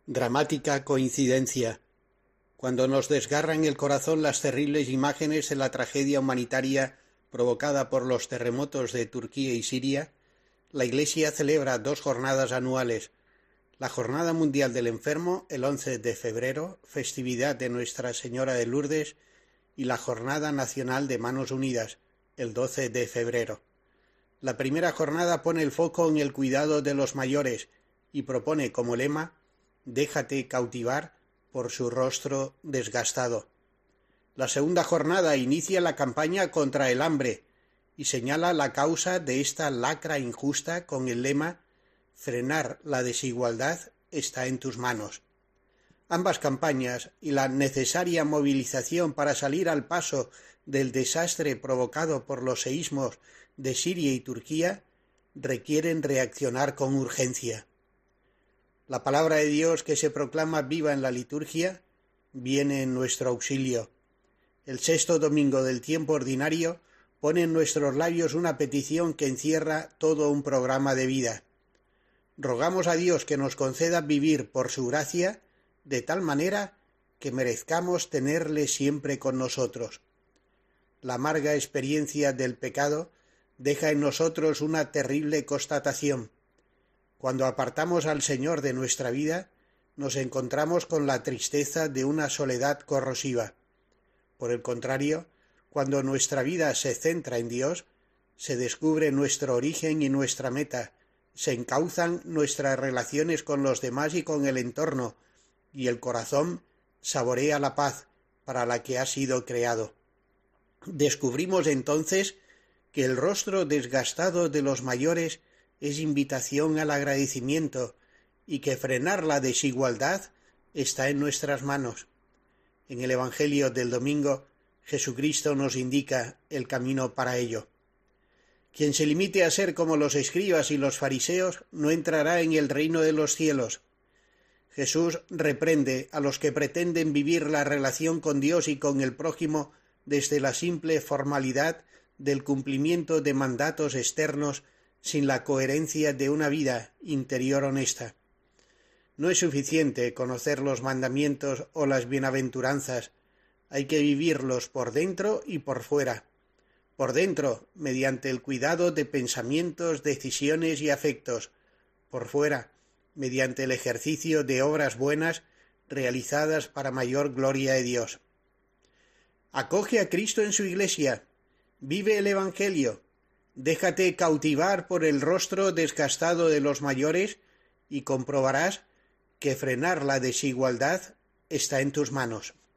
Dramática coincidencia. Cuando nos desgarran el corazón las terribles imágenes de la tragedia humanitaria provocada por los terremotos de Turquía y Siria, la Iglesia celebra 2 jornadas anuales: la Jornada Mundial del Enfermo, el 11 de febrero, festividad de Nuestra Señora de Lourdes, y la Jornada Nacional de Manos Unidas, el 12 de febrero. La primera jornada pone el foco en el cuidado de los mayores y propone como lema: déjate cautivar por su rostro desgastado. La segunda jornada inicia la campaña contra el hambre y señala la causa de esta lacra injusta con el lema: frenar la desigualdad está en tus manos. Ambas campañas y la necesaria movilización para salir al paso del desastre provocado por los seísmos de Siria y Turquía requieren reaccionar con urgencia. La palabra de Dios que se proclama viva en la liturgia viene en nuestro auxilio. El 6º domingo del tiempo ordinario pone en nuestros labios una petición que encierra todo un programa de vida. Rogamos a Dios que nos conceda vivir por su gracia de tal manera que merezcamos tenerle siempre con nosotros. La amarga experiencia del pecado deja en nosotros una terrible constatación. Cuando apartamos al Señor de nuestra vida, nos encontramos con la tristeza de una soledad corrosiva. Por el contrario, cuando nuestra vida se centra en Dios, se descubre nuestro origen y nuestra meta, se encauzan nuestras relaciones con los demás y con el entorno, y el corazón saborea la paz para la que ha sido creado. Descubrimos entonces que el rostro desgastado de los mayores es invitación al agradecimiento y que frenar la desigualdad está en nuestras manos. En el Evangelio del domingo, Jesucristo nos indica el camino para ello. Quien se limite a ser como los escribas y los fariseos no entrará en el reino de los cielos. Jesús reprende a los que pretenden vivir la relación con Dios y con el prójimo desde la simple formalidad del cumplimiento de mandatos externos sin la coherencia de una vida interior honesta. No es suficiente conocer los mandamientos o las bienaventuranzas, hay que vivirlos por dentro y por fuera. Por dentro, mediante el cuidado de pensamientos, decisiones y afectos; por fuera, mediante el ejercicio de obras buenas realizadas para mayor gloria de Dios. Acoge a Cristo en su Iglesia, vive el Evangelio, déjate cautivar por el rostro desgastado de los mayores y comprobarás que frenar la desigualdad está en tus manos.